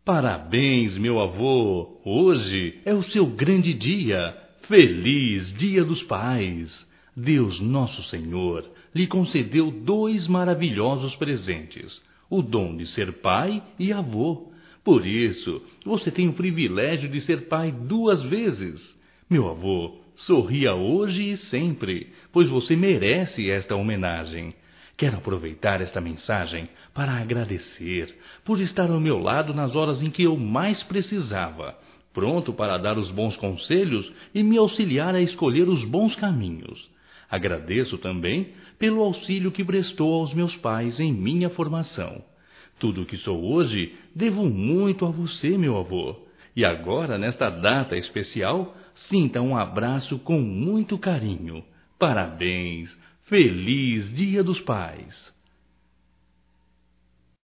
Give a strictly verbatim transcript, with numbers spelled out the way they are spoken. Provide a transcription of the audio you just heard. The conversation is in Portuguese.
Parabéns, meu avô! Hoje é o seu grande dia. Feliz Dia dos Pais! Deus Nosso Senhor lhe concedeu dois maravilhosos presentes, o dom de ser pai e avô. Por isso, você tem o privilégio de ser pai duas vezes. Meu avô, sorria hoje e sempre, pois você merece esta homenagem. Quero aproveitar esta mensagem para agradecer por estar ao meu lado nas horas em que eu mais precisava, pronto para dar os bons conselhos e me auxiliar a escolher os bons caminhos. Agradeço também pelo auxílio que prestou aos meus pais em minha formação. Tudo o que sou hoje devo muito a você, meu avô. E agora, nesta data especial, sinta um abraço com muito carinho. Parabéns! Feliz Dia dos Pais!